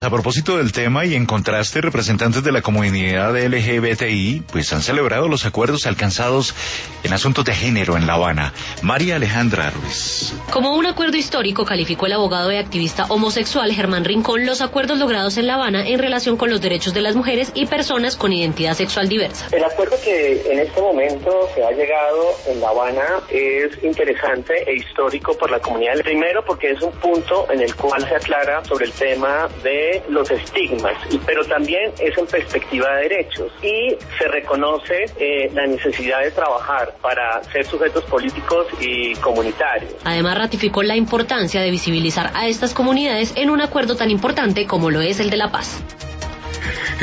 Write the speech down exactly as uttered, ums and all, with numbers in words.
A propósito del tema y en contraste, representantes de la comunidad L G B T I pues han celebrado los acuerdos alcanzados en asuntos de género en La Habana. María Alejandra Ruiz. Como un acuerdo histórico, calificó el abogado y activista homosexual Germán Rincón los acuerdos logrados en La Habana en relación con los derechos de las mujeres y personas con identidad sexual diversa. El acuerdo que en este momento se ha llegado en La Habana es interesante e histórico por la comunidad. Primero porque es un punto en el cual se aclara sobre el tema de los estigmas, pero también es en perspectiva de derechos y se reconoce eh, la necesidad de trabajar para ser sujetos políticos y comunitarios. Además ratificó la importancia de visibilizar a estas comunidades en un acuerdo tan importante como lo es el de la paz.